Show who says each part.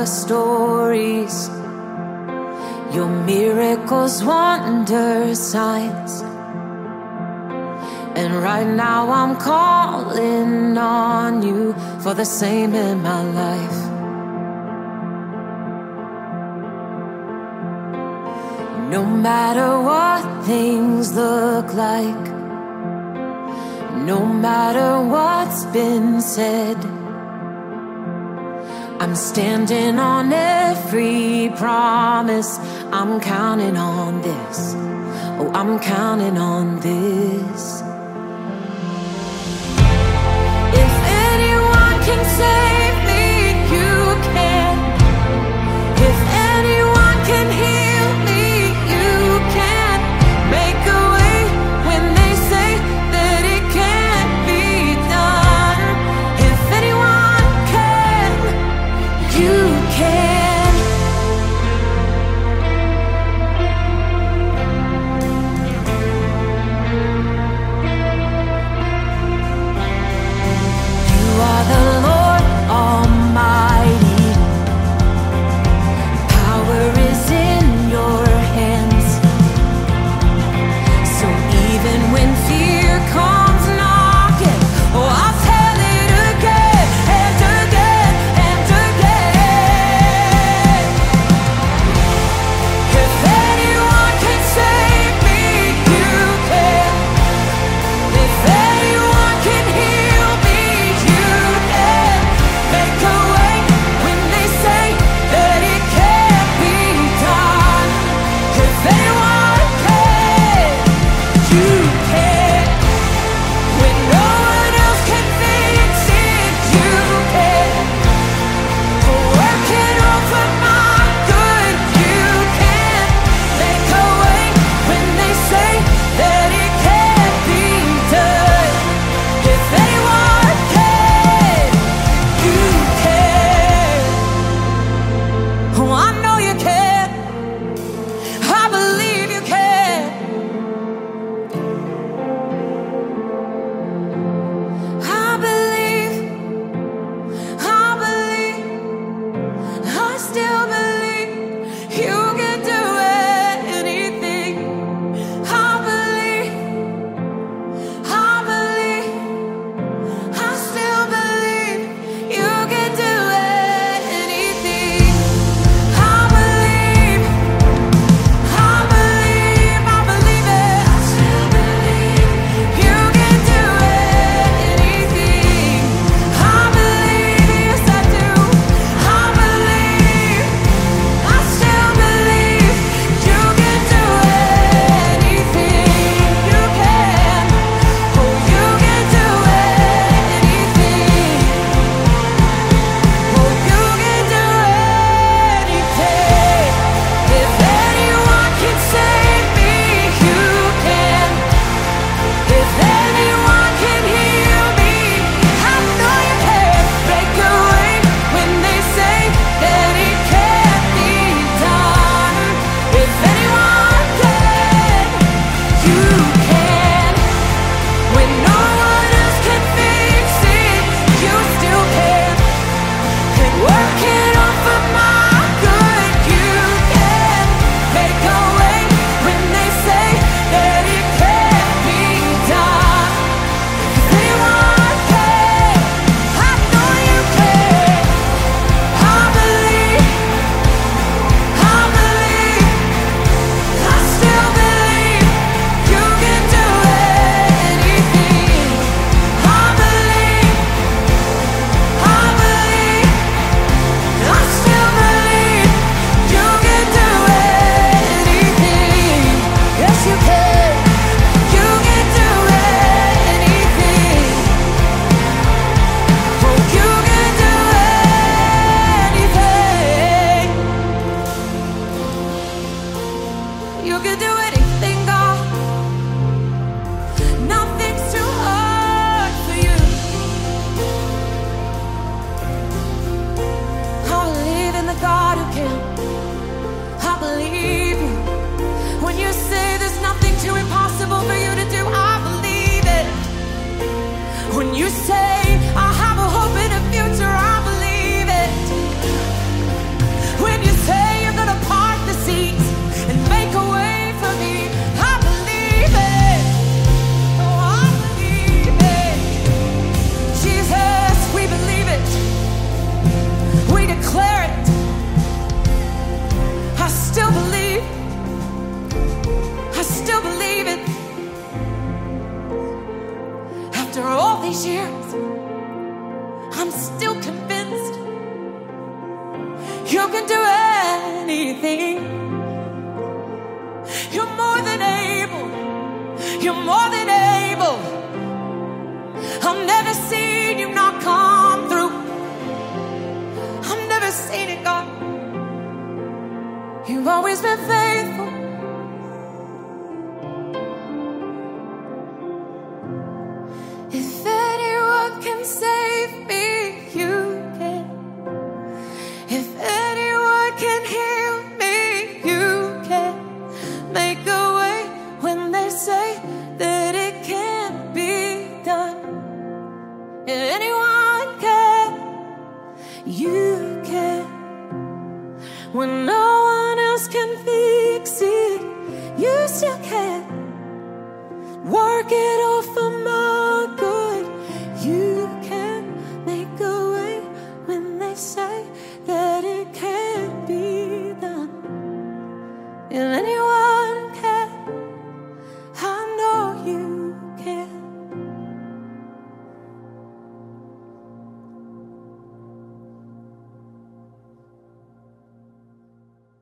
Speaker 1: stories, your miracles, wonders, signs. And right now I'm calling on you for the same in my life. No matter what things look like, no matter what's been said, I'm standing on every promise. I'm counting on this. Oh, I'm counting on this. If anyone can save me, you can. If anyone can heal me, you can. Make a way when they say that it can't be done. If anyone can, you can. You are the Lord Almighty. Power is in your hands. So even when fear comes knocking, oh, I'll tell it again and again and again. If anyone can save me, you can. If anyone can heal me, you can. Make a way when they say that it can't be done. If anyone can, you can. When no one else can fix it, you can. Work it over my good, you can. Make a way when they say that it can't be done. If anyone can, you can. Oh, I know you can. I believe you can. I believe, I still believe you can do anything. I believe, I still believe you can do anything. I believe it. I still believe you can do anything. I believe, yes I do. I believe, I still believe you can do anything. You can, oh you can do anything. Oh you can do anything. If anyone can save me, you can. If anyone can heal me, I know you can. Make a way when they say that it can't be done. If anyone can, you can. When no one else can fix it, you still can. And work it on for my good, you can. Make a way when they say that it can't be done. If anyone can, I know you can. I believe, I still believe you can do anything. I believe, I still believe you can do anything. Yes you can. You can do anything. Oh you can do anything. You can do anything, God. Nothing's too hard for you. I believe in the God who can. I believe you. When you say there's nothing too impossible for you to do, I believe it. When you say I have a hope and a future, I believe it. You can do anything. You're more than able. You're more than able. I've never seen you not come through. I've never seen it, God. You've always been faithful. If anyone can save me, you can. If anyone can heal me, you can. Make a way when they say that it can't be done. If anyone can, you can. When no